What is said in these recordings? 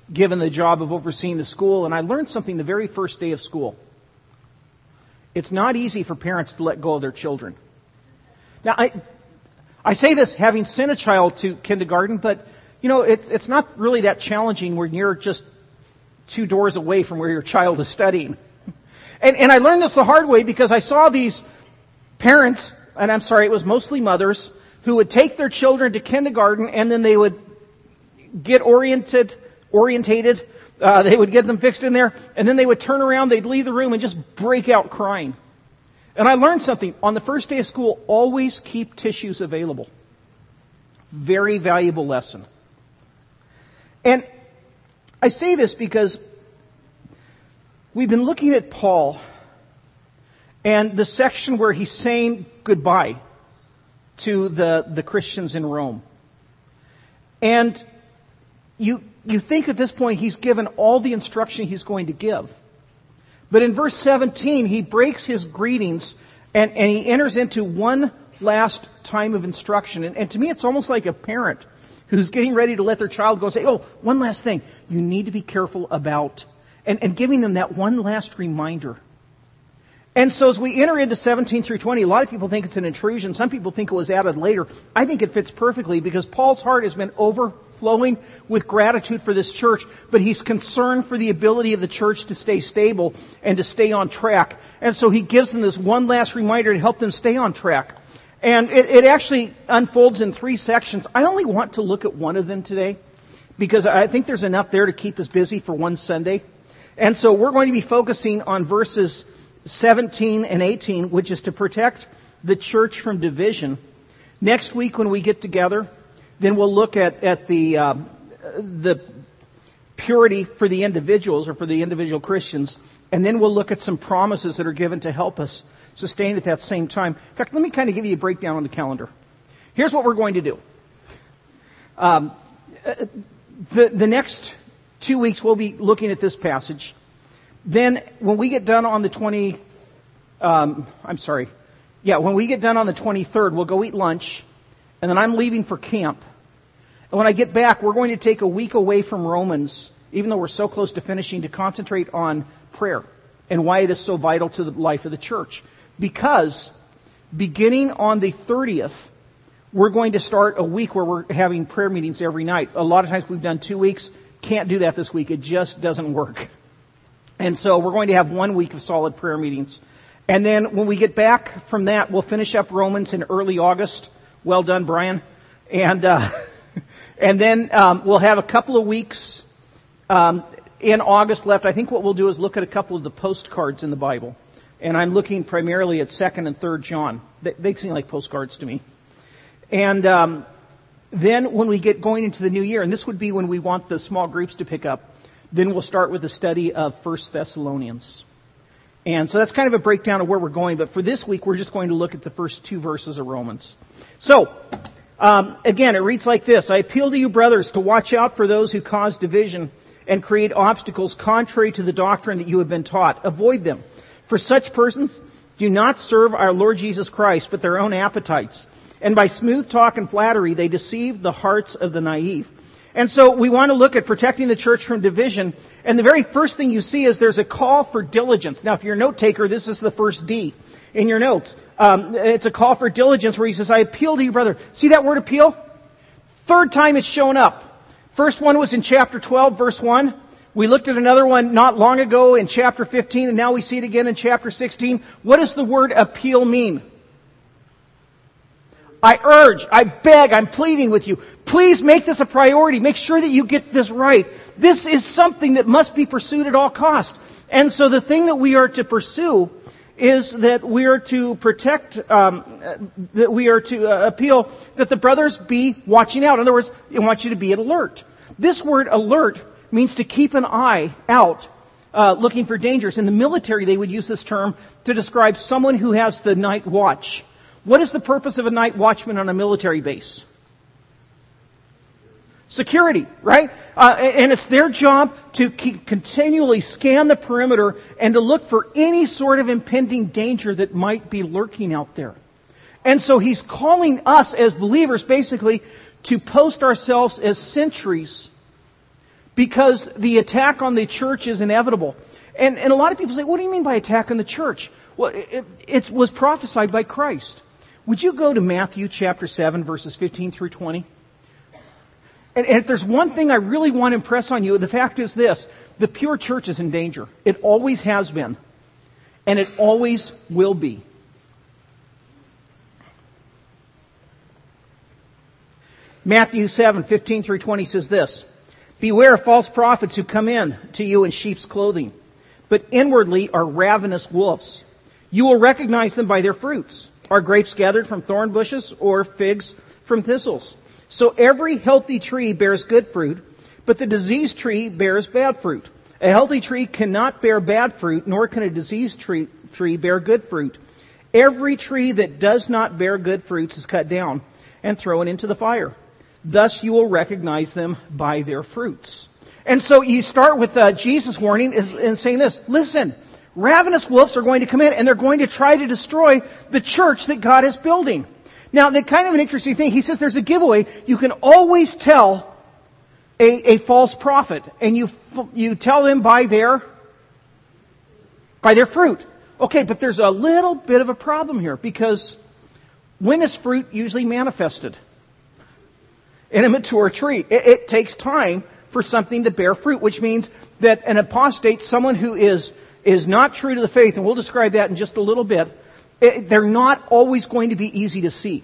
given the job of overseeing the school, and I learned something the very first day of school. It's not easy for parents to let go of their children. Now, I say this having sent a child to kindergarten, but, it's not really that challenging when you're just 2 doors away from where your child is studying. And I learned this the hard way because I saw these parents, and I'm sorry, it was mostly mothers, who would take their children to kindergarten and then they would get orientated, they would get them fixed in there, and then they would turn around, they'd leave the room and just break out crying. And I learned something. On the first day of school, always keep tissues available. Very valuable lesson. And I say this because we've been looking at Paul and the section where he's saying goodbye to the Christians in Rome. And you think at this point he's given all the instruction he's going to give. But in verse 17, he breaks his greetings and he enters into one last time of instruction. And to me, it's almost like a parent who's getting ready to let their child go say, one last thing. You need to be careful about, and giving them that one last reminder. And so as we enter into 17 through 20, a lot of people think it's an intrusion. Some people think it was added later. I think it fits perfectly because Paul's heart has been overflowing with gratitude for this church, but he's concerned for the ability of the church to stay stable and to stay on track. And so he gives them this one last reminder to help them stay on track. And it actually unfolds in 3 sections. I only want to look at one of them today because I think there's enough there to keep us busy for one Sunday. And so we're going to be focusing on verses 17 and 18, which is to protect the church from division. Next week when we get together, then we'll look at the purity for the individuals or for the individual Christians. And then we'll look at some promises that are given to help us sustain at that same time. In fact, let me kind of give you a breakdown on the calendar. Here's what we're going to do. The next 2 weeks we'll be looking at this passage. Then when we get done on the when we get done on the 23rd, we'll go eat lunch. And then I'm leaving for camp. And when I get back, we're going to take a week away from Romans, even though we're so close to finishing, to concentrate on prayer and why it is so vital to the life of the church. Because beginning on the 30th, we're going to start a week where we're having prayer meetings every night. A lot of times we've done 2 weeks. Can't do that this week. It just doesn't work. And so we're going to have 1 week of solid prayer meetings. And then when we get back from that, we'll finish up Romans in early August. Well done, Brian. And then we'll have a couple of weeks in August left. I think what we'll do is look at a couple of the postcards in the Bible. And I'm looking primarily at 2nd and 3rd John. They seem like postcards to me. And then when we get going into the new year, and this would be when we want the small groups to pick up, then we'll start with the study of 1 Thessalonians. And so that's kind of a breakdown of where we're going. But for this week, we're just going to look at the first 2 verses of Romans. So, again, it reads like this. I appeal to you, brothers, to watch out for those who cause division and create obstacles contrary to the doctrine that you have been taught. Avoid them. For such persons do not serve our Lord Jesus Christ, but their own appetites. And by smooth talk and flattery, they deceive the hearts of the naive. And so we want to look at protecting the church from division. And the very first thing you see is there's a call for diligence. Now, if you're a note taker, this is the first D in your notes. It's a call for diligence where he says, I appeal to you, brother. See that word appeal? 3rd time it's shown up. First one was in chapter 12, verse 1. We looked at another one not long ago in chapter 15, and now we see it again in chapter 16. What does the word appeal mean? I urge, I beg, I'm pleading with you. Please make this a priority. Make sure that you get this right. This is something that must be pursued at all costs. And so the thing that we are to pursue is that we are to protect, that we are to appeal that the brothers be watching out. In other words, I want you to be at alert. This word alert means to keep an eye out, looking for dangers. In the military, they would use this term to describe someone who has the night watch. What is the purpose of a night watchman on a military base? Security, right? And it's their job to continually scan the perimeter and to look for any sort of impending danger that might be lurking out there. And so he's calling us as believers basically to post ourselves as sentries because the attack on the church is inevitable. And a lot of people say, what do you mean by attack on the church? Well, it was prophesied by Christ. Would you go to Matthew chapter 7, verses 15 through 20? And if there's one thing I really want to impress on you, the fact is this: the pure church is in danger. It always has been. And it always will be. Matthew 7, 15 through 20 says this: Beware of false prophets who come in to you in sheep's clothing, but inwardly are ravenous wolves. You will recognize them by their fruits. Are grapes gathered from thorn bushes or figs from thistles? So every healthy tree bears good fruit, but the diseased tree bears bad fruit. A healthy tree cannot bear bad fruit, nor can a diseased tree bear good fruit. Every tree that does not bear good fruits is cut down and thrown into the fire. Thus you will recognize them by their fruits. And so you start with Jesus' warning and saying this: listen, ravenous wolves are going to come in and they're going to try to destroy the church that God is building. Now, the kind of an interesting thing, he says there's a giveaway. You can always tell a false prophet, and you tell them by their fruit. Okay, but there's a little bit of a problem here, because when is fruit usually manifested? In a mature tree. It takes time for something to bear fruit, which means that an apostate, someone who is not true to the faith, and we'll describe that in just a little bit, they're not always going to be easy to see.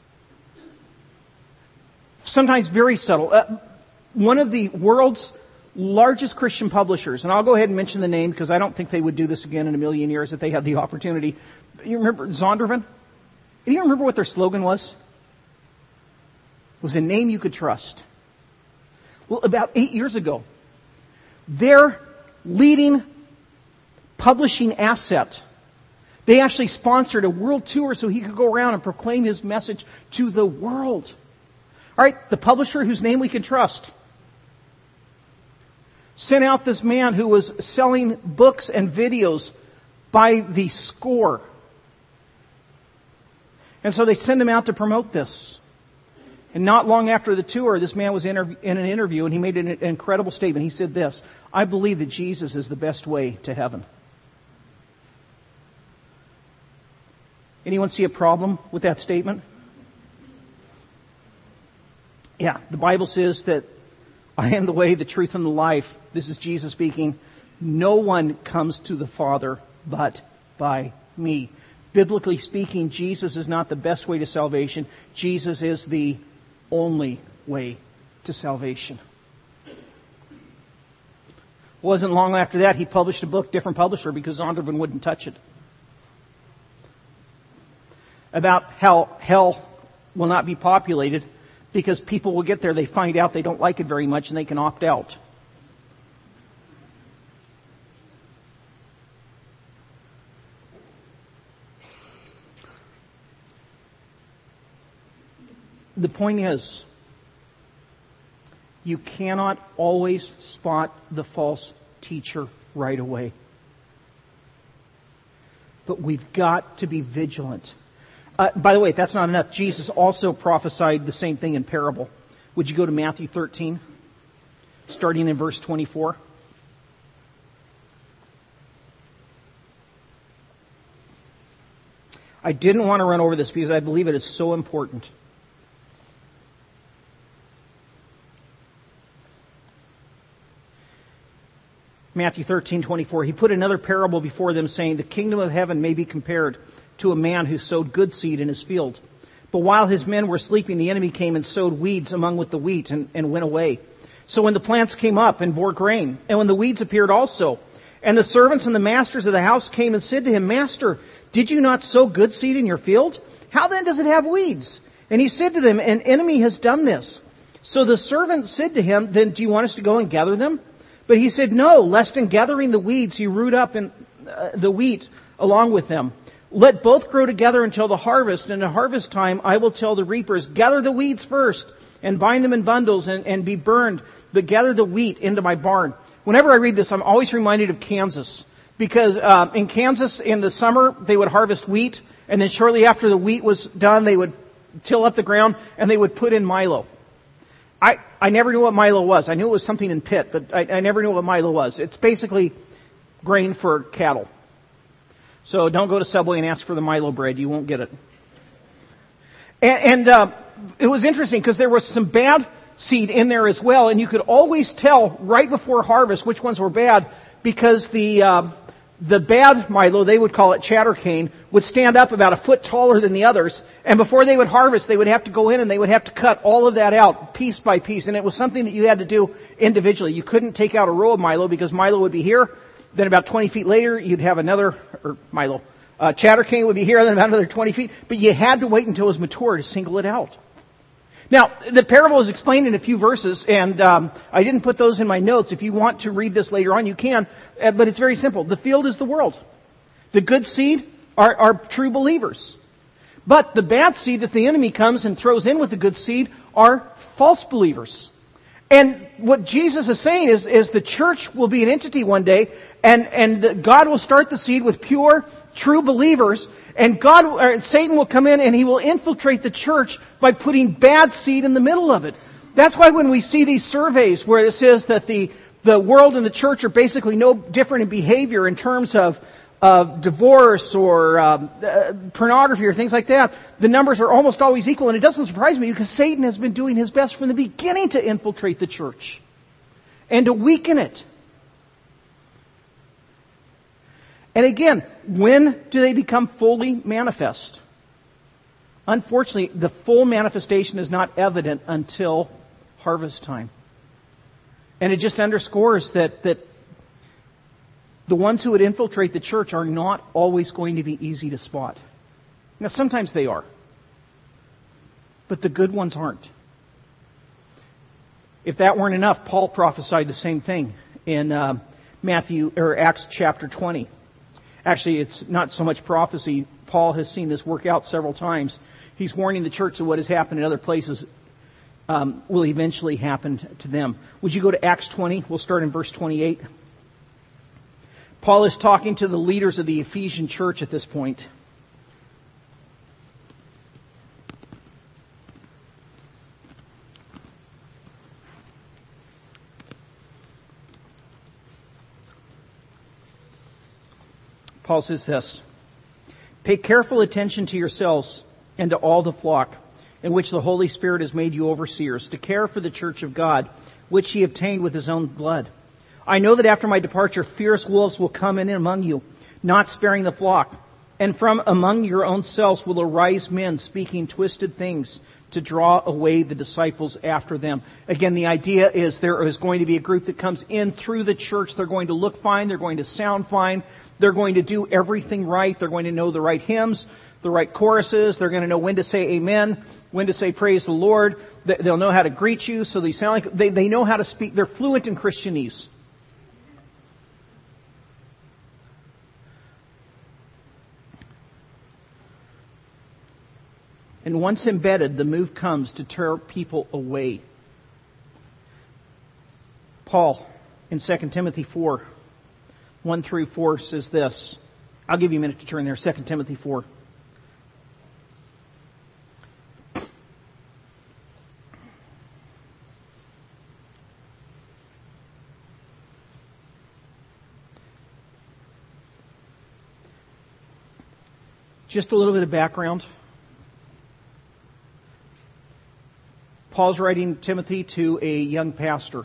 Sometimes very subtle. One of the world's largest Christian publishers, and I'll go ahead and mention the name because I don't think they would do this again in a million years if they had the opportunity. You remember Zondervan? Do you remember what their slogan was? It was a name you could trust. Well, about 8 years ago, their leading publishing asset, they actually sponsored a world tour so he could go around and proclaim his message to the world. All right, the publisher whose name we can trust sent out this man who was selling books and videos by the score. And so they send him out to promote this. And not long after the tour, this man was in an interview, and he made an incredible statement. He said this: I believe that Jesus is the best way to heaven. Anyone see a problem with that statement? Yeah, the Bible says that I am the way, the truth, and the life. This is Jesus speaking. No one comes to the Father but by me. Biblically speaking, Jesus is not the best way to salvation. Jesus is the only way to salvation. It wasn't long after that he published a book, different publisher, because Zondervan wouldn't touch it, about how hell will not be populated because people will get there, they find out they don't like it very much, and they can opt out. The point is, you cannot always spot the false teacher right away. But we've got to be vigilant. By the way, if that's not enough, Jesus also prophesied the same thing in parable. Would you go to Matthew 13, starting in verse 24? I didn't want to run over this because I believe it is so important. Matthew 13:24. He put another parable before them, saying, the kingdom of heaven may be compared to a man who sowed good seed in his field. But while his men were sleeping, the enemy came and sowed weeds among with the wheat and went away. So when the plants came up and bore grain, and when the weeds appeared also, and the servants and the masters of the house came and said to him, Master, did you not sow good seed in your field? How then does it have weeds? And he said to them, an enemy has done this. So the servant said to him, then do you want us to go and gather them? But he said, no, lest in gathering the weeds you root up the wheat along with them. Let both grow together until the harvest, and at harvest time I will tell the reapers, gather the weeds first, and bind them in bundles and be burned, but gather the wheat into my barn. Whenever I read this, I'm always reminded of Kansas. Because in Kansas, in the summer, they would harvest wheat, and then shortly after the wheat was done, they would till up the ground, and they would put in milo. I never knew what Milo was. I knew it was something in pit, but I never knew what Milo was. It's basically grain for cattle. So don't go to Subway and ask for the Milo bread. You won't get it. And it was interesting because there was some bad seed in there as well, and you could always tell right before harvest which ones were bad because the bad Milo, they would call it chatter cane, would stand up about a foot taller than the others. And before they would harvest, they would have to go in and they would have to cut all of that out piece by piece. And it was something that you had to do individually. You couldn't take out a row of Milo because Milo would be here. Then about 20 feet later, you'd have another, chatter cane would be here, then about another 20 feet. But you had to wait until it was mature to single it out. Now, the parable is explained in a few verses, and I didn't put those in my notes. If you want to read this later on, you can. But it's very simple. The field is the world. The good seed are true believers. But the bad seed that the enemy comes and throws in with the good seed are false believers. And what Jesus is saying is the church will be an entity one day, and God will start the seed with pure, true believers, and Satan will come in and he will infiltrate the church by putting bad seed in the middle of it. That's why when we see these surveys where it says that the world and the church are basically no different in behavior in terms of divorce or pornography or things like that, the numbers are almost always equal. And it doesn't surprise me because Satan has been doing his best from the beginning to infiltrate the church and to weaken it. And again, when do they become fully manifest? Unfortunately, the full manifestation is not evident until harvest time. And it just underscores that the ones who would infiltrate the church are not always going to be easy to spot. Now, sometimes they are. But the good ones aren't. If that weren't enough, Paul prophesied the same thing in Acts chapter 20. Actually, it's not so much prophecy. Paul has seen this work out several times. He's warning the church that what has happened in other places will eventually happen to them. Would you go to Acts 20? We'll start in verse 28. Paul is talking to the leaders of the Ephesian church at this point. Paul says this, "Pay careful attention to yourselves and to all the flock in which the Holy Spirit has made you overseers, to care for the church of God, which He obtained with His own blood. I know that after my departure, fierce wolves will come in among you, not sparing the flock. And from among your own selves will arise men speaking twisted things to draw away the disciples after them." Again, the idea is there is going to be a group that comes in through the church. They're going to look fine. They're going to sound fine. They're going to do everything right. They're going to know the right hymns, the right choruses. They're going to know when to say amen, when to say praise the Lord. They'll know how to greet you, so they sound like they know how to speak. They're fluent in Christianese. And once embedded, the move comes to tear people away. Paul, in 2 Timothy 4, 1 through 4, says this. I'll give you a minute to turn there. 2 Timothy 4. Just a little bit of background. Paul's writing Timothy to a young pastor,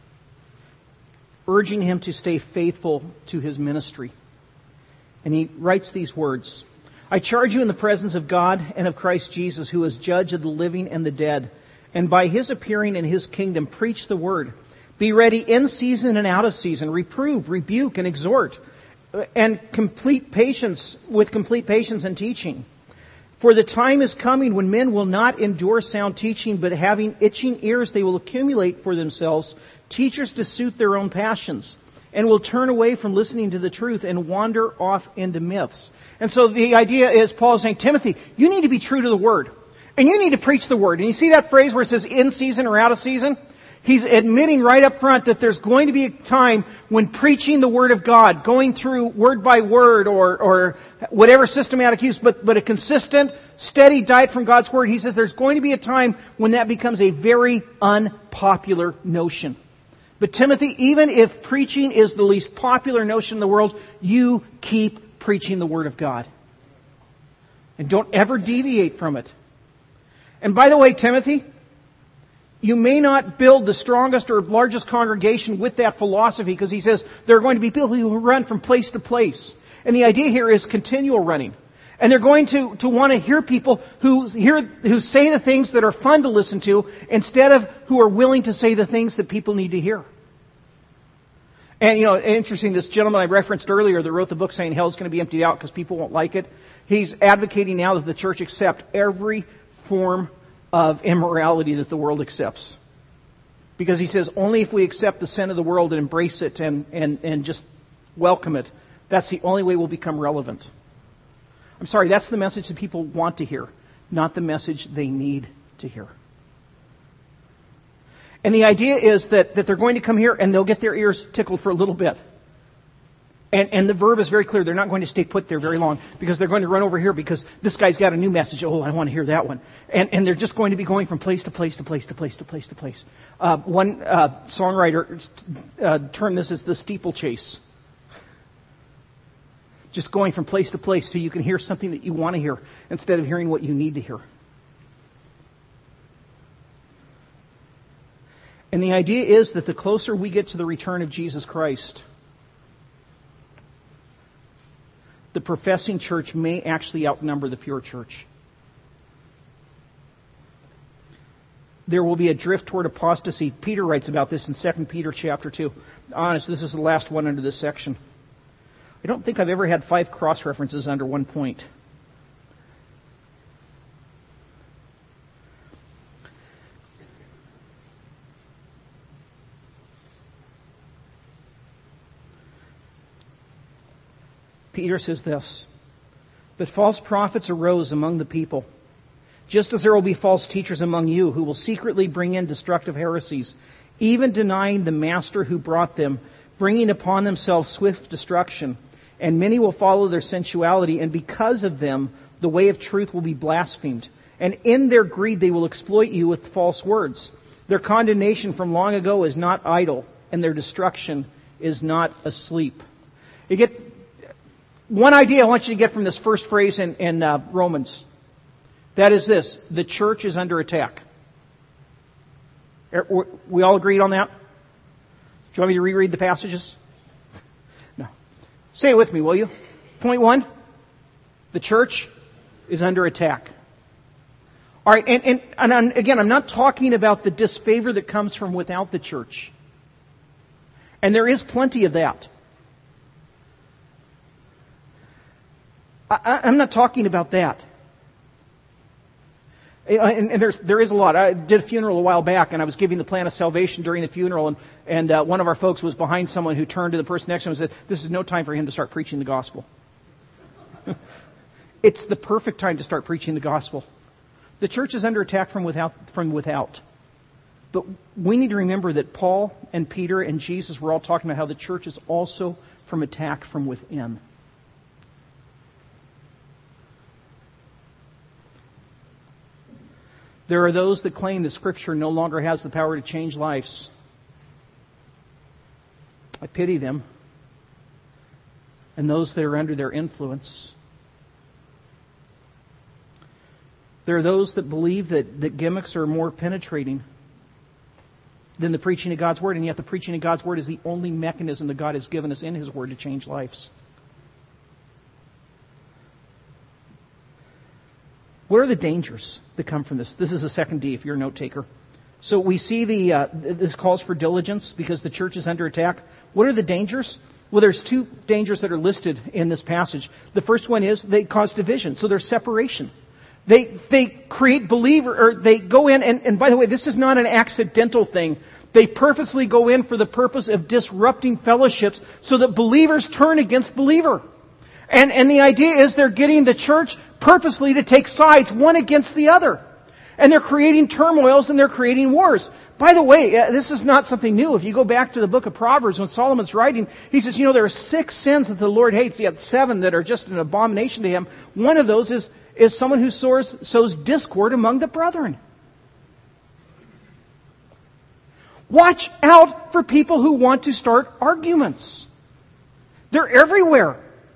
urging him to stay faithful to his ministry. And he writes these words, "I charge you in the presence of God and of Christ Jesus, who is judge of the living and the dead, and by His appearing in His kingdom, preach the word. Be ready in season and out of season, reprove, rebuke, and exhort, and complete patience and teaching. For the time is coming when men will not endure sound teaching, but having itching ears they will accumulate for themselves teachers to suit their own passions, and will turn away from listening to the truth and wander off into myths." And so the idea is, Paul is saying, Timothy, you need to be true to the Word. And you need to preach the Word. And you see that phrase where it says in season or out of season? He's admitting right up front that there's going to be a time when preaching the Word of God, going through word by word or whatever systematic use, but a consistent, steady diet from God's Word, he says there's going to be a time when that becomes a very unpopular notion. But Timothy, even if preaching is the least popular notion in the world, you keep preaching the Word of God. And don't ever deviate from it. And by the way, Timothy, you may not build the strongest or largest congregation with that philosophy, because he says there are going to be people who run from place to place. And the idea here is continual running. And they're going to want to hear people who say the things that are fun to listen to instead of who are willing to say the things that people need to hear. And, interesting, this gentleman I referenced earlier that wrote the book saying hell's going to be emptied out because people won't like it, he's advocating now that the church accept every form of immorality that the world accepts. Because he says only if we accept the sin of the world and embrace it and just welcome it, that's the only way we'll become relevant. I'm sorry, that's the message that people want to hear, not the message they need to hear. And the idea is that they're going to come here and they'll get their ears tickled for a little bit. And the verb is very clear. They're not going to stay put there very long because they're going to run over here because this guy's got a new message. Oh, I want to hear that one. And they're just going to be going from place to place to place to place to place to place. One songwriter termed this as the steeplechase. Just going from place to place so you can hear something that you want to hear instead of hearing what you need to hear. And the idea is that the closer we get to the return of Jesus Christ, the professing church may actually outnumber the pure church. There will be a drift toward apostasy. Peter writes about this in 2 Peter chapter 2. Honest, this is the last one under this section. I don't think I've ever had 5 cross-references under one point. Peter says this, "But false prophets arose among the people, just as there will be false teachers among you who will secretly bring in destructive heresies, even denying the master who brought them, bringing upon themselves swift destruction. And many will follow their sensuality, and because of them, the way of truth will be blasphemed. And in their greed they will exploit you with false words. Their condemnation from long ago is not idle, and their destruction is not asleep." You get one idea I want you to get from this first phrase in Romans. That is this: the church is under attack. We all agreed on that? Do you want me to reread the passages? No. Say it with me, will you? Point 1, the church is under attack. All right, and again, I'm not talking about the disfavor that comes from without the church. And there is plenty of that. I'm not talking about that. And there is a lot. I did a funeral a while back, and I was giving the plan of salvation during the funeral, and one of our folks was behind someone who turned to the person next to him and said, "This is no time for him to start preaching the gospel." It's the perfect time to start preaching the gospel. The church is under attack from without. But we need to remember that Paul and Peter and Jesus were all talking about how the church is also from attack from within. There are those that claim that Scripture no longer has the power to change lives. I pity them. And those that are under their influence. There are those that believe that gimmicks are more penetrating than the preaching of God's Word, and yet the preaching of God's Word is the only mechanism that God has given us in His Word to change lives. What are the dangers that come from this? This is the second D if you're a note taker. So we see this calls for diligence because the church is under attack. What are the dangers? Well, there's 2 dangers that are listed in this passage. The first one is they cause division. So there's separation. They create or they go in, and by the way, this is not an accidental thing. They purposely go in for the purpose of disrupting fellowships so that believers turn against believer. And the idea is they're getting the church purposely to take sides one against the other. And they're creating turmoils and they're creating wars. By the way, this is not something new. If you go back to the book of Proverbs, when Solomon's writing, he says, there are 6 sins that the Lord hates, yet 7 that are just an abomination to Him. One of those is someone who sows discord among the brethren. Watch out for people who want to start arguments. They're everywhere.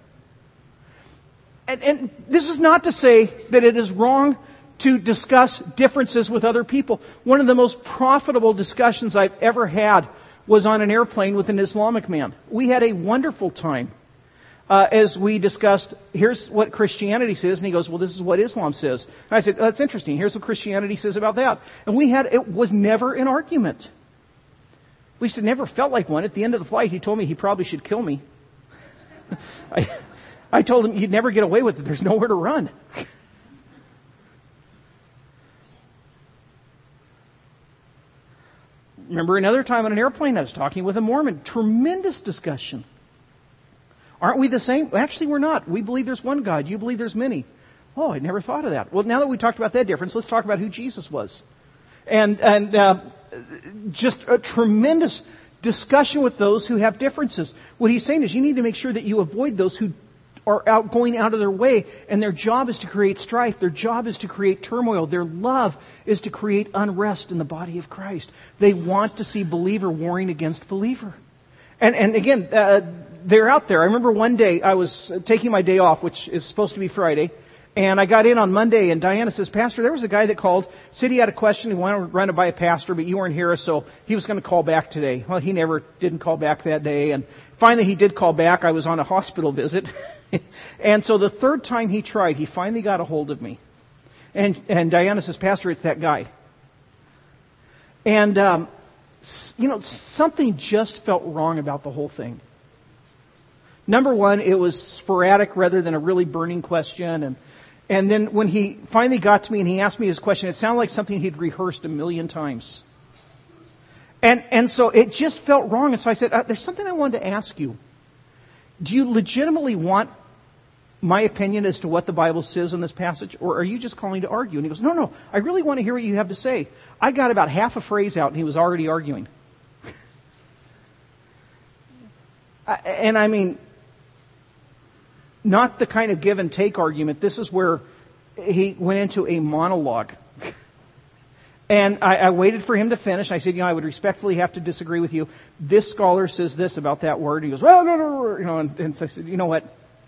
And this is not to say that it is wrong to discuss differences with other people. One of the most profitable discussions I've ever had was on an airplane with an Islamic man. We had a wonderful time as we discussed, here's what Christianity says, and he goes, well, this is what Islam says. And I said, that's interesting. Here's what Christianity says about that. And it was never an argument. At least it never felt like one. At the end of the flight, he told me he probably should kill me. I told him, you'd never get away with it. There's nowhere to run. Remember another time on an airplane, I was talking with a Mormon. Tremendous discussion. Aren't we the same? Actually, we're not. We believe there's one God. You believe there's many. Oh, I never thought of that. Well, now that we talked about that difference, let's talk about who Jesus was. And just a tremendous discussion with those who have differences. What he's saying is you need to make sure that you avoid those who are going out of their way, and their job is to create strife. Their job is to create turmoil. Their love is to create unrest in the body of Christ. They want to see believer warring against believer. And again, they're out there. I remember one day I was taking my day off, which is supposed to be Friday, and I got in on Monday, and Diana says, Pastor, there was a guy that called, said he had a question, he wanted to run it by a pastor, but you weren't here, so he was going to call back today. Well, he didn't call back that day, and finally he did call back. I was on a hospital visit. And so the third time he tried, he finally got a hold of me. And Diana says, Pastor, it's that guy. And, something just felt wrong about the whole thing. Number one, it was sporadic rather than a really burning question. And then when he finally got to me and he asked me his question, it sounded like something he'd rehearsed a million times. And so it just felt wrong. And so I said, there's something I wanted to ask you. Do you legitimately want my opinion as to what the Bible says in this passage, or are you just calling to argue? And he goes, no, I really want to hear what you have to say. I got about half a phrase out and he was already arguing. And I mean, not the kind of give and take argument. This is where he went into a monologue. And I waited for him to finish. I said, I would respectfully have to disagree with you. This scholar says this about that word. He goes, well, no. And so I said, you know what?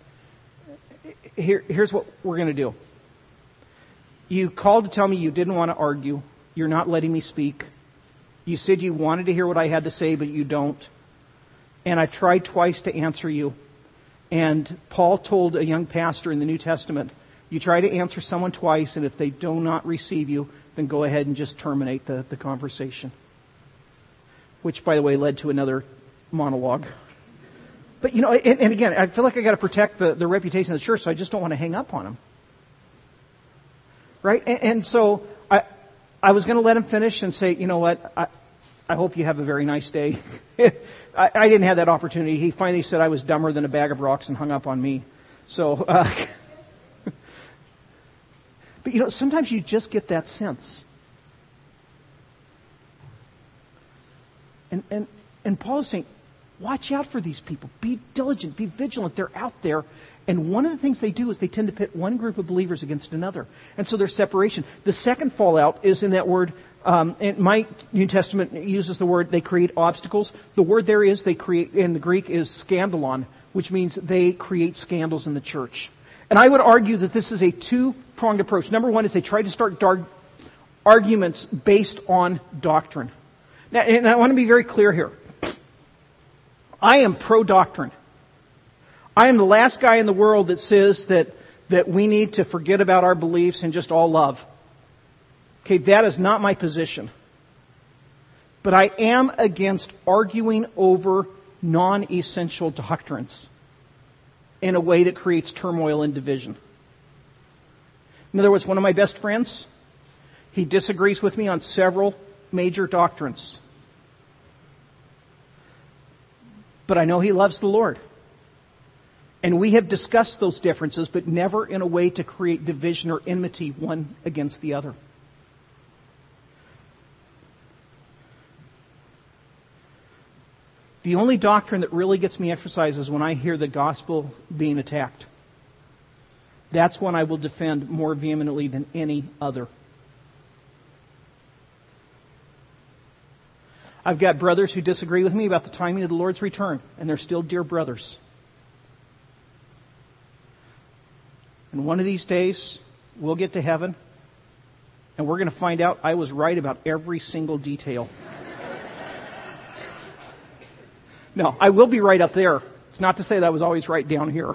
Here's what we're going to do. You called to tell me you didn't want to argue. You're not letting me speak. You said you wanted to hear what I had to say, but you don't. And I've tried twice to answer you. And Paul told a young pastor in the New Testament, you try to answer someone twice, and if they do not receive you, then go ahead and just terminate the conversation. Which, by the way, led to another monologue. But, and again, I feel like I got to protect the reputation of the church, so I just don't want to hang up on him. Right? And so I was going to let him finish and say, you know what, I hope you have a very nice day. I didn't have that opportunity. He finally said I was dumber than a bag of rocks and hung up on me. So, but sometimes you just get that sense. And Paul is saying, watch out for these people. Be diligent. Be vigilant. They're out there. And one of the things they do is they tend to pit one group of believers against another. And so there's separation. The second fallout is in that word, and my New Testament uses the word, they create obstacles. The word there is, they create, in the Greek, is scandalon, which means they create scandals in the church. And I would argue that this is a two-pronged approach. Number one is they try to start arguments based on doctrine. Now, and I want to be very clear here. I am pro-doctrine. I am the last guy in the world that says that we need to forget about our beliefs and just all love. Okay, that is not my position. But I am against arguing over non-essential doctrines in a way that creates turmoil and division. In other words, one of my best friends, he disagrees with me on several major doctrines. But I know he loves the Lord. And we have discussed those differences, but never in a way to create division or enmity one against the other. The only doctrine that really gets me exercised is when I hear the gospel being attacked. That's one I will defend more vehemently than any other. I've got brothers who disagree with me about the timing of the Lord's return, and they're still dear brothers. And one of these days, we'll get to heaven, and we're going to find out I was right about every single detail. No, I will be right up there. It's not to say that I was always right down here.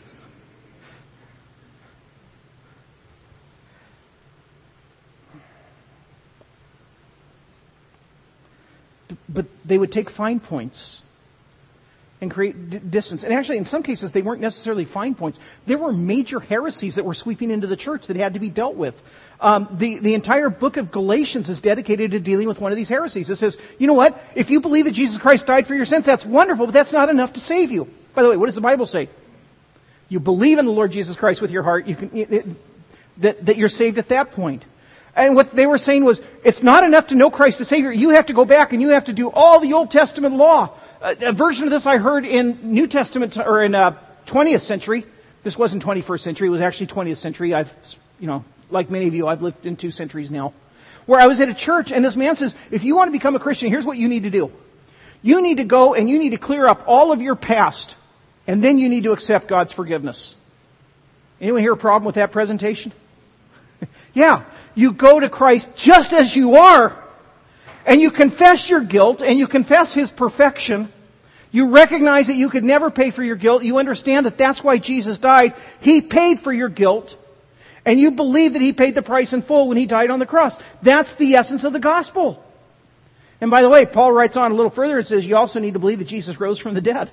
But they would take fine points and create distance. And actually, in some cases, they weren't necessarily fine points. There were major heresies that were sweeping into the church that had to be dealt with. The entire book of Galatians is dedicated to dealing with one of these heresies. It says, you know what? If you believe that Jesus Christ died for your sins, that's wonderful, but that's not enough to save you. By the way, what does the Bible say? You believe in the Lord Jesus Christ with your heart, that you're saved at that point. And what they were saying was, it's not enough to know Christ as Savior. You have to go back and you have to do all the Old Testament law. A version of this I heard in New Testament, or in 20th century. This wasn't 21st century. It was actually 20th century. Like many of you, I've lived in 2 centuries now. Where I was at a church and this man says, if you want to become a Christian, here's what you need to do. You need to go and you need to clear up all of your past. And then you need to accept God's forgiveness. Anyone hear a problem with that presentation? Yeah. You go to Christ just as you are, and you confess your guilt, and you confess His perfection. You recognize that you could never pay for your guilt. You understand that that's why Jesus died. He paid for your guilt, and you believe that He paid the price in full when He died on the cross. That's the essence of the gospel. And by the way, Paul writes on a little further and says you also need to believe that Jesus rose from the dead.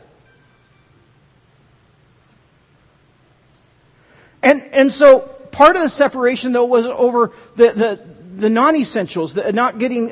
And so part of the separation, though, was over the non-essentials, not getting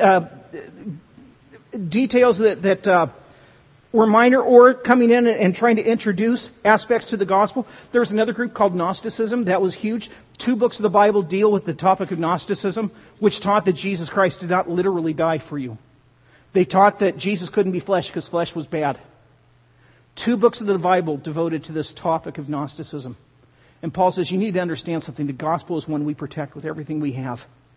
details that were minor, or coming in and trying to introduce aspects to the gospel. There was another group called Gnosticism. That was huge. 2 books of the Bible deal with the topic of Gnosticism, which taught that Jesus Christ did not literally die for you. They taught that Jesus couldn't be flesh because flesh was bad. 2 books of the Bible devoted to this topic of Gnosticism. And Paul says, you need to understand something. The gospel is one we protect with everything we have.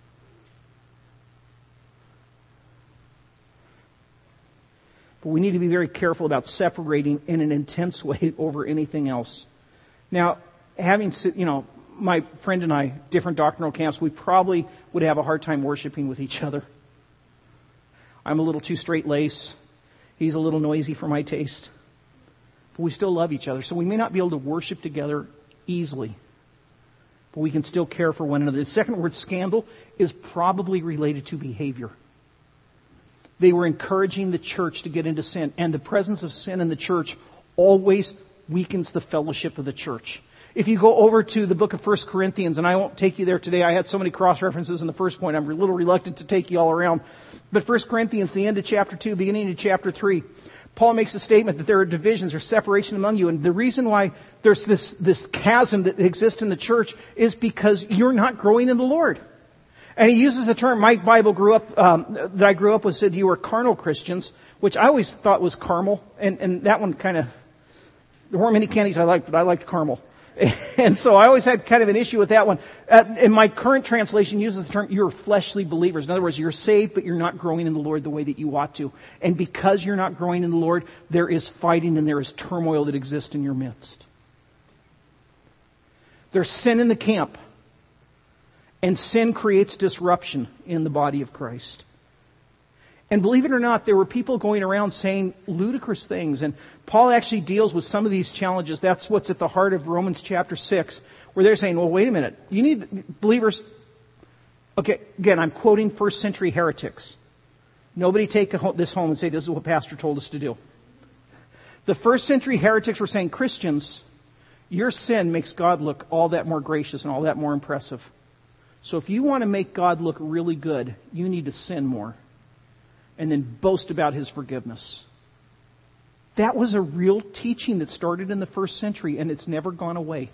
But we need to be very careful about separating in an intense way over anything else. Now, having, my friend and I, different doctrinal camps, we probably would have a hard time worshiping with each other. I'm a little too straight-laced. He's a little noisy for my taste. But we still love each other. So we may not be able to worship together easily, but we can still care for one another. The second word, scandal, is probably related to behavior. They were encouraging the church to get into sin, and the presence of sin in the church always weakens the fellowship of the church. If you go over to the book of 1 Corinthians, and I won't take you there today, I had so many cross-references in the first point, I'm a little reluctant to take you all around. But 1 Corinthians, the end of chapter 2, beginning of chapter 3, Paul makes a statement that there are divisions or separation among you. And the reason why there's this chasm that exists in the church is because you're not growing in the Lord. And he uses the term, my Bible that I grew up with said you were carnal Christians, which I always thought was caramel. And that one kind of, there weren't many candies I liked, but I liked caramel. And so I always had kind of an issue with that one. And my current translation uses the term, you're fleshly believers. In other words, you're saved, but you're not growing in the Lord the way that you ought to. And because you're not growing in the Lord, there is fighting and there is turmoil that exists in your midst. There's sin in the camp. And sin creates disruption in the body of Christ. And believe it or not, there were people going around saying ludicrous things. And Paul actually deals with some of these challenges. That's what's at the heart of Romans chapter 6, where they're saying, well, wait a minute. You need believers. Okay, again, I'm quoting first century heretics. Nobody take this home and say, this is what Pastor told us to do. The first century heretics were saying, Christians, your sin makes God look all that more gracious and all that more impressive. So if you want to make God look really good, you need to sin more. And then boast about His forgiveness. That was a real teaching that started in the first century, and it's never gone away.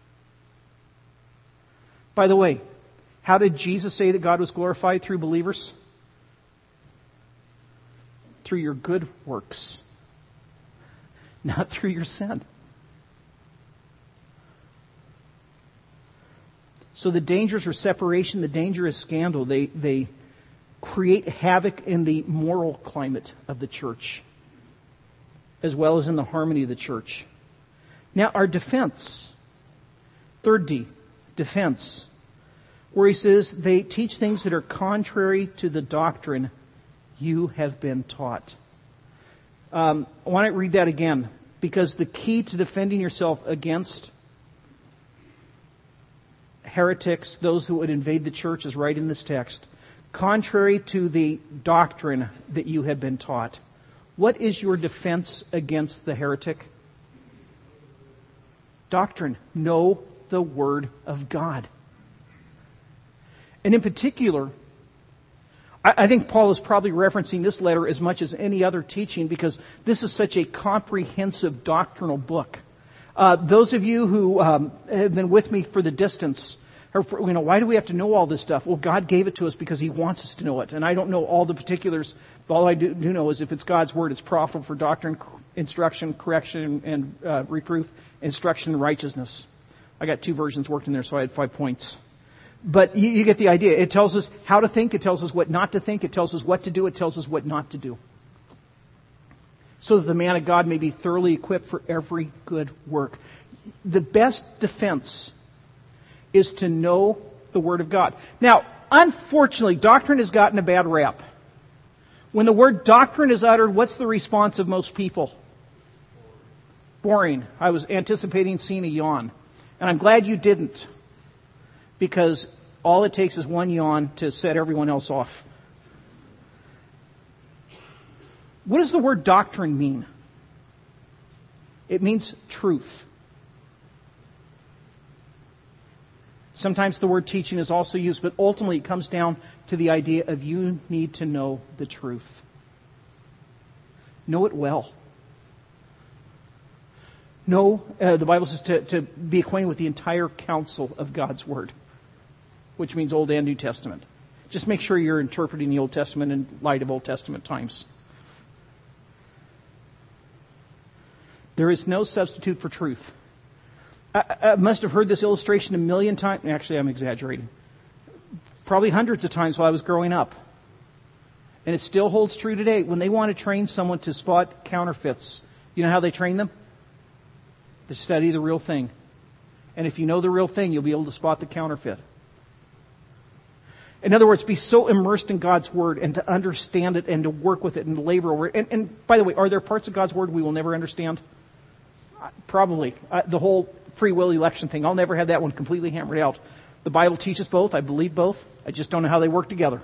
By the way, how did Jesus say that God was glorified through believers? Through your good works. not through your sin. So the dangers are separation, the danger is scandal. They create havoc in the moral climate of the church, as well as in the harmony of the church. Now, our defense, third D, defense, where he says they teach things that are contrary to the doctrine you have been taught. I want to read that again, because the key to defending yourself against heretics, those who would invade the church, is right in this text. Contrary to the doctrine that you have been taught. What is your defense against the heretic? Doctrine. Know the Word of God. And in particular, I think Paul is probably referencing this letter as much as any other teaching, because this is such a comprehensive doctrinal book. Those of you who have been with me for the distance, why do we have to know all this stuff? Well, God gave it to us because He wants us to know it. And I don't know all the particulars. All I do know is if it's God's Word, it's profitable for doctrine, instruction, correction, and reproof, instruction, and righteousness. I got 2 versions worked in there, so I had 5 points. But you get the idea. It tells us how to think. It tells us what not to think. It tells us what to do. It tells us what not to do. So that the man of God may be thoroughly equipped for every good work. The best defense is to know the Word of God. Now, unfortunately, doctrine has gotten a bad rap. When the word doctrine is uttered, what's the response of most people? Boring. I was anticipating seeing a yawn. And I'm glad you didn't. Because all it takes is one yawn to set everyone else off. What does the word doctrine mean? It means truth. Sometimes the word teaching is also used, but ultimately it comes down to the idea of you need to know the truth. Know it well. The Bible says to be acquainted with the entire counsel of God's Word, which means Old and New Testament. Just make sure you're interpreting the Old Testament in light of Old Testament times. There is no substitute for truth. I must have heard this illustration a million times. Actually, I'm exaggerating. Probably hundreds of times while I was growing up. And it still holds true today. When they want to train someone to spot counterfeits, you know how they train them? They study the real thing. And if you know the real thing, you'll be able to spot the counterfeit. In other words, be so immersed in God's Word and to understand it and to work with it and to labor over it. And by the way, are there parts of God's Word we will never understand? Probably. The whole free will election thing, I'll never have that one completely hammered out. The Bible teaches both. I believe both. I just don't know how they work together.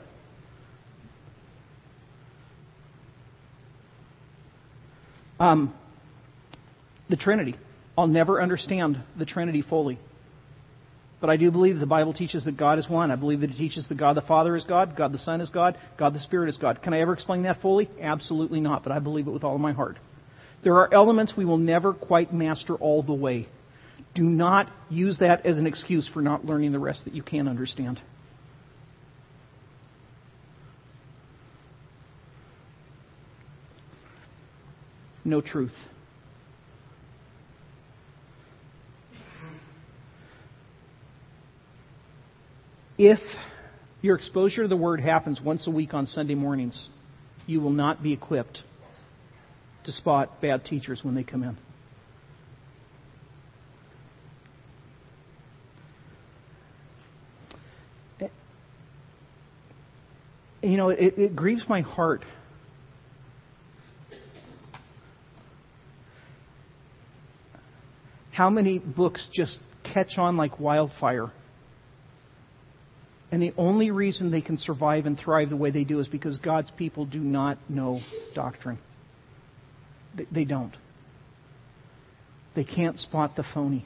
The Trinity. I'll never understand the Trinity fully. But I do believe the Bible teaches that God is one. I believe that it teaches that God the Father is God, God the Son is God, God the Spirit is God. Can I ever explain that fully? Absolutely not, but I believe it with all of my heart. There are elements we will never quite master all the way. Do not use that as an excuse for not learning the rest that you can understand. No truth. If your exposure to the Word happens once a week on Sunday mornings, you will not be equipped to spot bad teachers when they come in. You know, it grieves my heart how many books just catch on like wildfire. And the only reason they can survive and thrive the way they do is because God's people do not know doctrine. They don't. They can't spot the phony.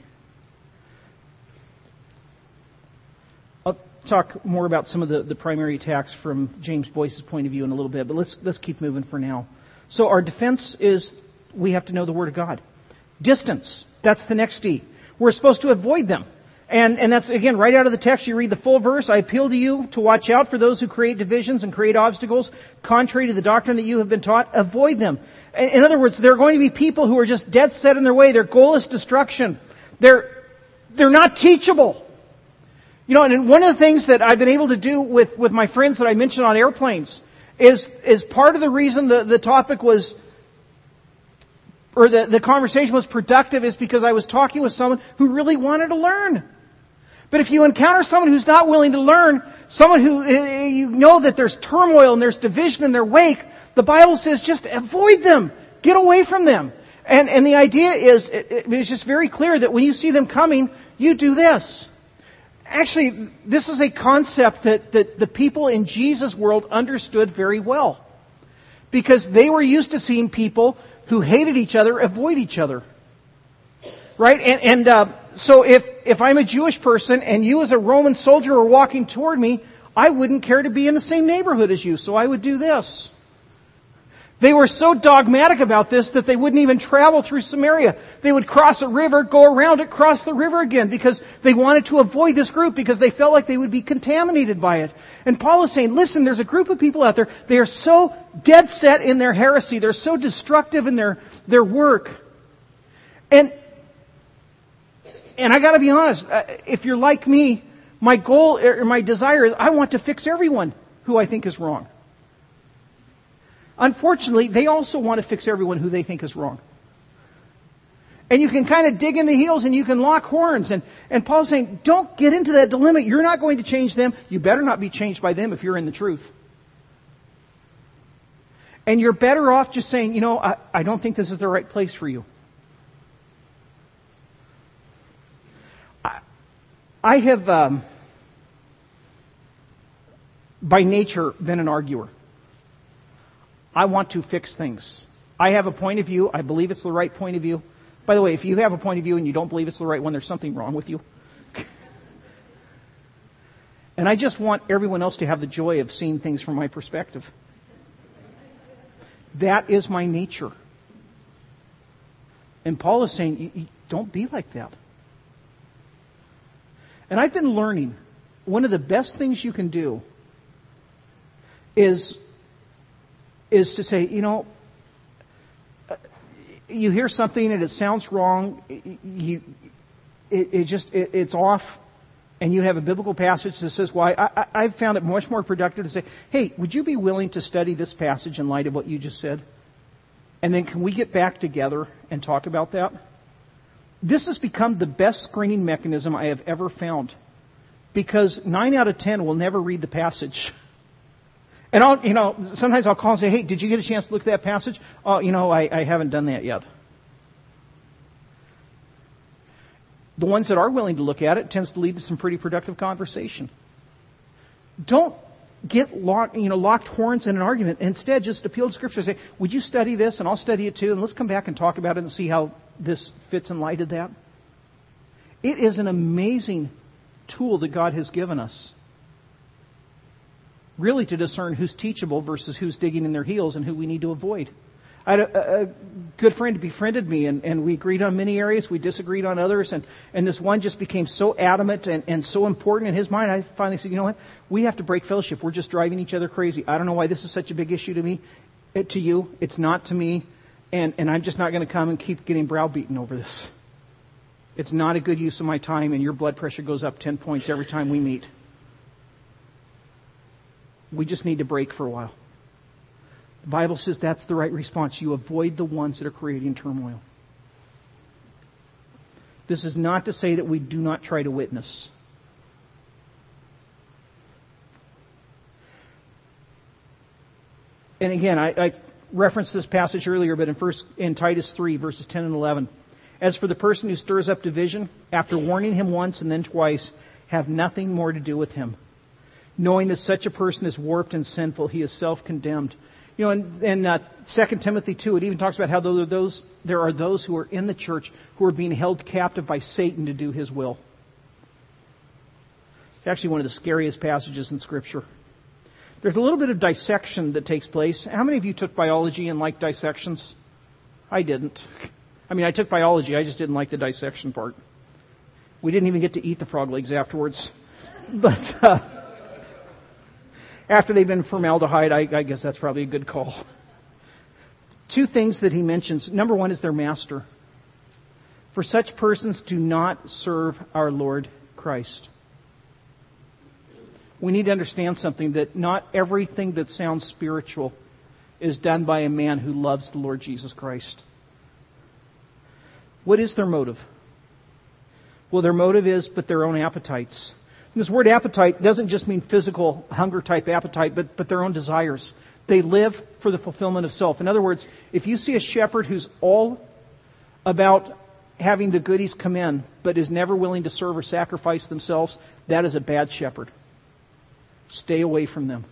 I'll talk more about some of the primary attacks from James Boyce's point of view in a little bit, but let's keep moving for now. So our defense is we have to know the Word of God. Distance, that's the next D. We're supposed to avoid them. And that's, again, right out of the text. You read the full verse. I appeal to you to watch out for those who create divisions and create obstacles contrary to the doctrine that you have been taught. Avoid them. In other words, there are going to be people who are just dead set in their way. Their goal is destruction. They're not teachable. You know, and one of the things that I've been able to do with my friends that I mentioned on airplanes is part of the reason the topic was, or the conversation was productive, is because I was talking with someone who really wanted to learn. But if you encounter someone who's not willing to learn, someone who you know that there's turmoil and there's division in their wake, the Bible says just avoid them. Get away from them. And the idea is, it's just very clear that when you see them coming, you do this. Actually, this is a concept that the people in Jesus' world understood very well. Because they were used to seeing people who hated each other avoid each other. Right? So if I'm a Jewish person and you as a Roman soldier are walking toward me, I wouldn't care to be in the same neighborhood as you, so I would do this. They were so dogmatic about this that they wouldn't even travel through Samaria. They would cross a river, go around it, cross the river again, because they wanted to avoid this group, because they felt like they would be contaminated by it. And Paul is saying, listen, there's a group of people out there, they are so dead set in their heresy, they're so destructive in their work. And I got to be honest, if you're like me, my goal or my desire is I want to fix everyone who I think is wrong. Unfortunately, they also want to fix everyone who they think is wrong. And you can kind of dig in the heels and you can lock horns. And Paul's saying, don't get into that dilemma. You're not going to change them. You better not be changed by them if you're in the truth. And you're better off just saying, you know, I don't think this is the right place for you. I have, by nature, been an arguer. I want to fix things. I have a point of view. I believe it's the right point of view. By the way, if you have a point of view and you don't believe it's the right one, there's something wrong with you. And I just want everyone else to have the joy of seeing things from my perspective. That is my nature. And Paul is saying, don't be like that. And I've been learning, one of the best things you can do is to say, you know, you hear something and it sounds wrong, it's off, and you have a biblical passage that says why. I've found it much more productive to say, hey, would you be willing to study this passage in light of what you just said? And then can we get back together and talk about that? This has become the best screening mechanism I have ever found. Because 9 out of 10 will never read the passage. And sometimes I'll call and say, hey, did you get a chance to look at that passage? Oh, I haven't done that yet. The ones that are willing to look at it tends to lead to some pretty productive conversation. Don't get locked horns in an argument. Instead, just appeal to Scripture and say, would you study this? And I'll study it too. And let's come back and talk about it and see how this fits in light of that. It is an amazing tool that God has given us, really, to discern who's teachable versus who's digging in their heels and who we need to avoid. I had a good friend who befriended me, and we agreed on many areas. We disagreed on others, and this one just became so adamant and so important in his mind. I finally said, you know what? We have to break fellowship. We're just driving each other crazy. I don't know why this is such a big issue to you. It's not to me. And I'm just not going to come and keep getting browbeaten over this. It's not a good use of my time, and your blood pressure goes up 10 points every time we meet. We just need to break for a while. The Bible says that's the right response. You avoid the ones that are creating turmoil. This is not to say that we do not try to witness. And again, I referenced this passage earlier, but in Titus 3, verses 10 and 11. As for the person who stirs up division, after warning him once and then twice, have nothing more to do with him. Knowing that such a person is warped and sinful, he is self-condemned. You know, in 2 Timothy 2, it even talks about how there are those who are in the church who are being held captive by Satan to do his will. It's actually one of the scariest passages in Scripture. There's a little bit of dissection that takes place. How many of you took biology and liked dissections? I didn't. I took biology, I just didn't like the dissection part. We didn't even get to eat the frog legs afterwards. But after they've been formaldehyde, I guess that's probably a good call. Two things that he mentions. Number one is their master. For such persons do not serve our Lord Christ. We need to understand something, that not everything that sounds spiritual is done by a man who loves the Lord Jesus Christ. What is their motive? Well, their motive is but their own appetites. And this word appetite doesn't just mean physical hunger type appetite, but their own desires. They live for the fulfillment of self. In other words, if you see a shepherd who's all about having the goodies come in, but is never willing to serve or sacrifice themselves, that is a bad shepherd. Stay away from them.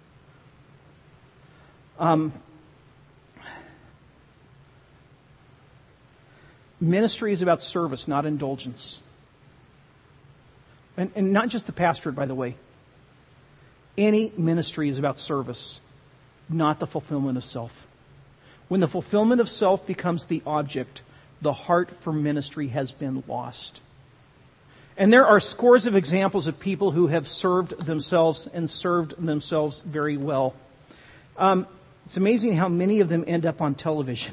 Ministry is about service, not indulgence. And not just the pastorate, by the way. Any ministry is about service, not the fulfillment of self. When the fulfillment of self becomes the object, the heart for ministry has been lost. And there are scores of examples of people who have served themselves and served themselves very well. It's amazing how many of them end up on television.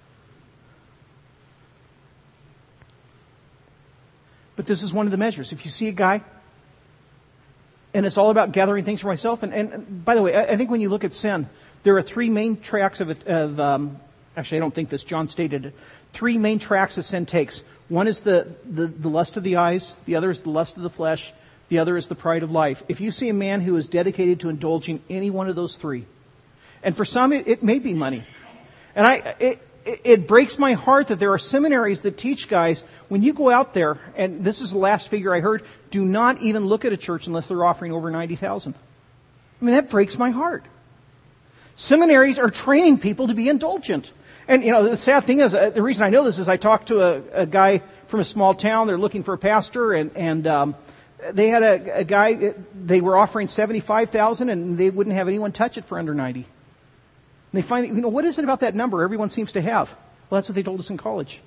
But this is one of the measures. If you see a guy, and it's all about gathering things for myself, and by the way, I think when you look at sin, there are three main tracks of actually, I don't think this, John stated it. Three main tracks that sin takes. One is the lust of the eyes. The other is the lust of the flesh. The other is the pride of life. If you see a man who is dedicated to indulging any one of those three, and for some it may be money. And it breaks my heart that there are seminaries that teach guys, when you go out there, and this is the last figure I heard, do not even look at a church unless they're offering over $90,000. I mean, that breaks my heart. Seminaries are training people to be indulgent. And, the sad thing is, the reason I know this is I talked to a guy from a small town. They're looking for a pastor, and they had a guy, they were offering $75,000, and they wouldn't have anyone touch it for under $90,000. And they find, what is it about that number everyone seems to have? Well, that's what they told us in college.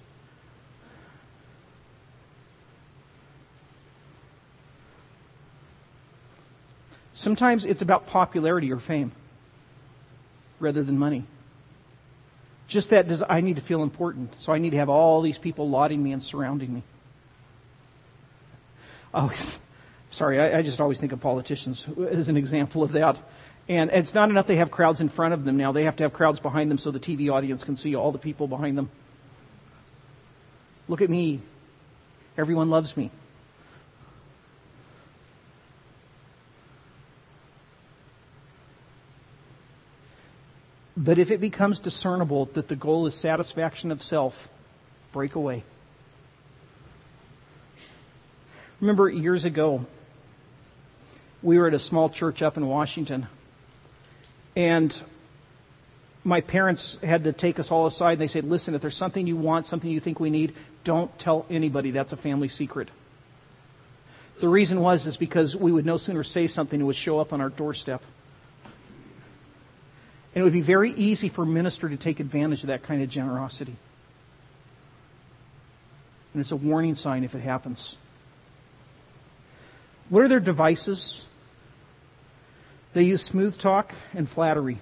Sometimes it's about popularity or fame rather than money. Just that I need to feel important, so I need to have all these people lauding me and surrounding me. Oh, sorry, I just always think of politicians as an example of that. And it's not enough they have crowds in front of them now. They have to have crowds behind them so the TV audience can see all the people behind them. Look at me. Everyone loves me. But if it becomes discernible that the goal is satisfaction of self, break away. Remember years ago, we were at a small church up in Washington, and my parents had to take us all aside, and they said, listen, if there's something you want, something you think we need, don't tell anybody. That's a family secret. The reason is because we would no sooner say something, it would show up on our doorstep. And it would be very easy for a minister to take advantage of that kind of generosity. And it's a warning sign if it happens. What are their devices? They use smooth talk and flattery.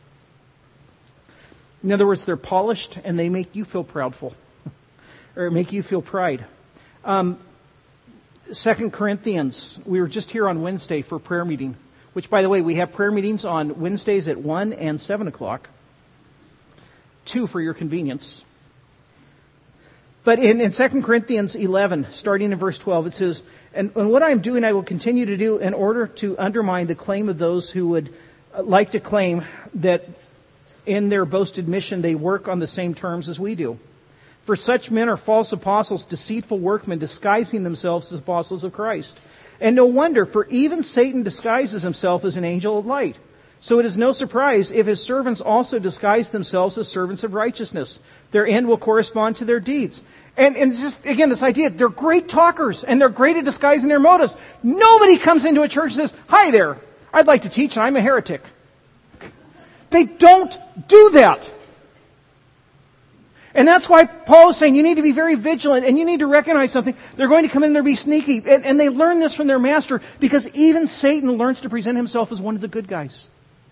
In other words, they're polished and they make you feel proudful. Or make you feel pride. 2 Corinthians, we were just here on Wednesday for a prayer meeting. Which, by the way, we have prayer meetings on Wednesdays at 1 and 7 o'clock. 2 for your convenience. But in 2 Corinthians 11, starting in verse 12, it says, And what I am doing I will continue to do in order to undermine the claim of those who would like to claim that in their boasted mission they work on the same terms as we do. For such men are false apostles, deceitful workmen, disguising themselves as apostles of Christ. And no wonder, for even Satan disguises himself as an angel of light. So it is no surprise if his servants also disguise themselves as servants of righteousness. Their end will correspond to their deeds. And just, again, this idea, they're great talkers, and they're great at disguising their motives. Nobody comes into a church and says, hi there, I'd like to teach, and I'm a heretic. They don't do that. And that's why Paul is saying you need to be very vigilant and you need to recognize something. They're going to come in there and be sneaky. And they learn this from their master because even Satan learns to present himself as one of the good guys.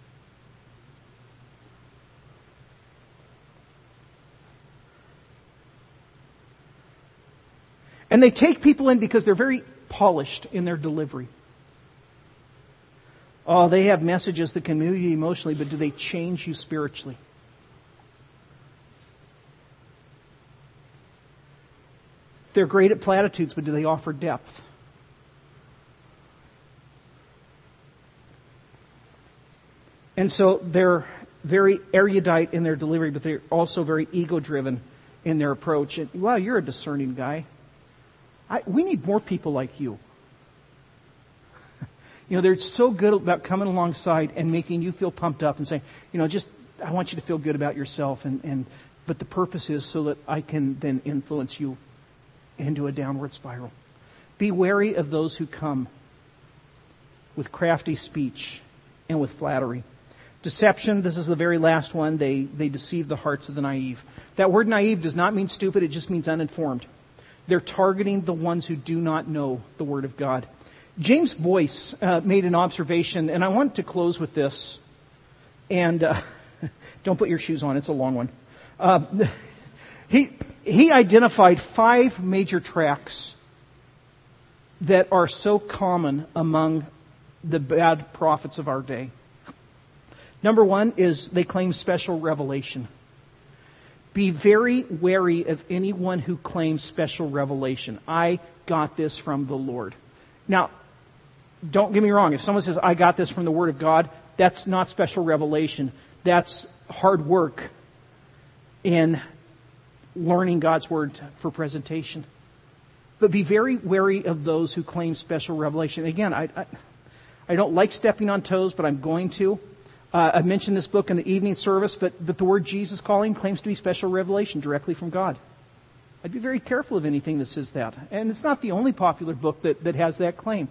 And they take people in because they're very polished in their delivery. Oh, they have messages that can move you emotionally, but do they change you spiritually? They're great at platitudes, but do they offer depth? And so they're very erudite in their delivery, but they're also very ego-driven in their approach. And, wow, you're a discerning guy. We need more people like you. They're so good about coming alongside and making you feel pumped up and saying, I want you to feel good about yourself. But the purpose is so that I can then influence you into a downward spiral. Be wary of those who come with crafty speech and with flattery. Deception, this is the very last one. They deceive the hearts of the naive. That word naive does not mean stupid, it just means uninformed. They're targeting the ones who do not know the Word of God. James Boyce made an observation, and I want to close with this. And don't put your shoes on, it's a long one. He identified 5 major tracks that are so common among the bad prophets of our day. Number 1 is they claim special revelation. Be very wary of anyone who claims special revelation. I got this from the Lord. Now, don't get me wrong. If someone says, I got this from the Word of God, that's not special revelation. That's hard work in learning God's Word for presentation. But be very wary of those who claim special revelation. Again, I don't like stepping on toes, but I'm going to. I mentioned this book in the evening service, but the word Jesus calling claims to be special revelation directly from God. I'd be very careful of anything that says that. And it's not the only popular book that has that claim.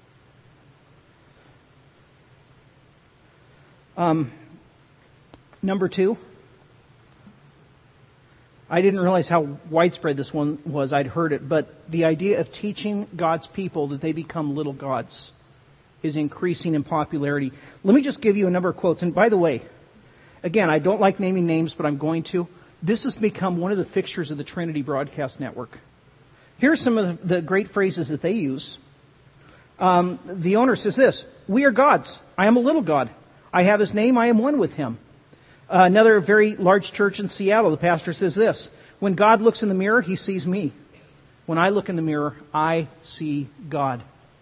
Number 2, I didn't realize how widespread this one was. I'd heard it. But the idea of teaching God's people that they become little gods is increasing in popularity. Let me just give you a number of quotes. And by the way, again, I don't like naming names, but I'm going to. This has become one of the fixtures of the Trinity Broadcast Network. Here's some of the great phrases that they use. The owner says this: "We are gods. I am a little god. I have His name. I am one with Him." Another very large church in Seattle, the pastor says this: "When God looks in the mirror, He sees me. When I look in the mirror, I see God."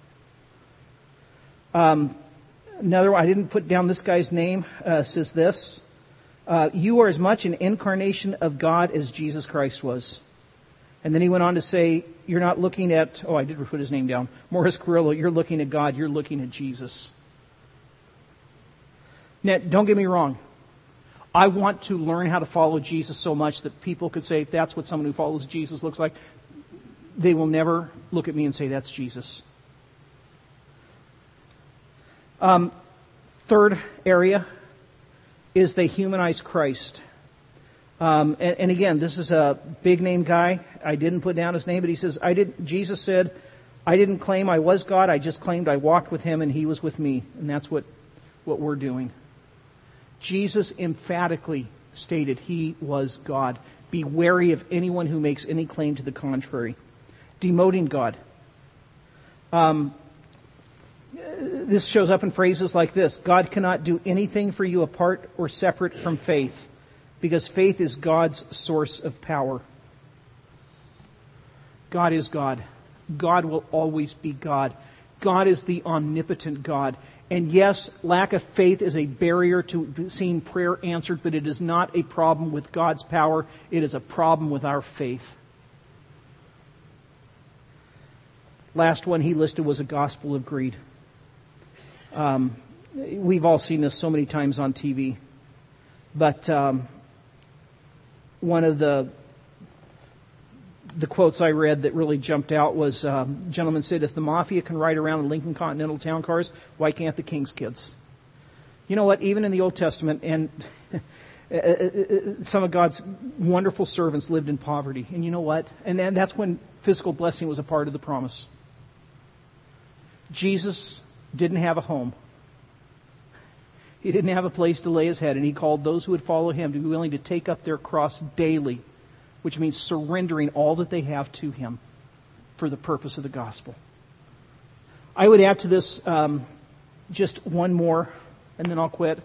Another, I didn't put down this guy's name, says this: "You are as much an incarnation of God as Jesus Christ was." And then he went on to say, "You're not looking at," I did put his name down, Morris Carrillo, "You're looking at God, you're looking at Jesus." Now, don't get me wrong. I want to learn how to follow Jesus so much that people could say, that's what someone who follows Jesus looks like. They will never look at me and say, that's Jesus. Third area is they humanize Christ. And again, this is a big name guy. I didn't put down his name, but he says, Jesus said, "I didn't claim I was God. I just claimed I walked with Him and He was with me." And that's what we're doing. Jesus emphatically stated He was God. Be wary of anyone who makes any claim to the contrary. Demoting God. This shows up in phrases like this: God cannot do anything for you apart or separate from faith, because faith is God's source of power. God is God. God will always be God. God is the omnipotent God. And yes, lack of faith is a barrier to seeing prayer answered, but it is not a problem with God's power. It is a problem with our faith. Last one he listed was a gospel of greed. We've all seen this so many times on TV. But one of the quotes I read that really jumped out was, a gentleman said, "If the mafia can ride around in Lincoln Continental town cars, why can't the king's kids?" You know what? Even in the Old Testament, and Some of God's wonderful servants lived in poverty. And you know what? And then that's when physical blessing was a part of the promise. Jesus didn't have a home. He didn't have a place to lay his head, and he called those who would follow him to be willing to take up their cross daily, which means surrendering all that they have to him for the purpose of the gospel. I would add to this just one more, and then I'll quit.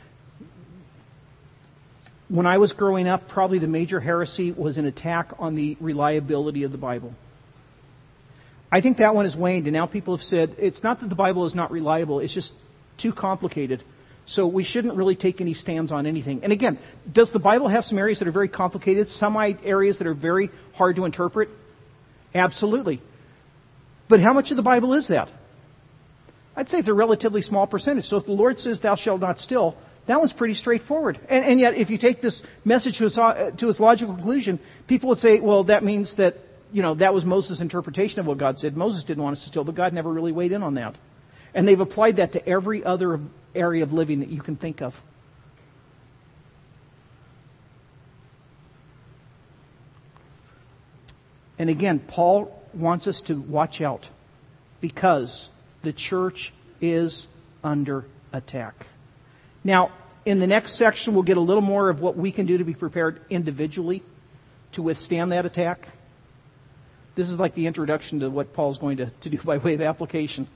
When I was growing up, probably the major heresy was an attack on the reliability of the Bible. I think that one has waned, and now people have said it's not that the Bible is not reliable, it's just too complicated. So we shouldn't really take any stands on anything. And again, does the Bible have some areas that are very complicated, some areas that are very hard to interpret? Absolutely. But how much of the Bible is that? I'd say it's a relatively small percentage. So if the Lord says, "Thou shalt not steal," that one's pretty straightforward. And yet, if you take this message to its logical conclusion, people would say, well, that means that, that was Moses' interpretation of what God said. Moses didn't want us to steal, but God never really weighed in on that. And they've applied that to every other area of living that you can think of. And again, Paul wants us to watch out because the church is under attack. Now, in the next section, we'll get a little more of what we can do to be prepared individually to withstand that attack. This is like the introduction to what Paul's going to do by way of application.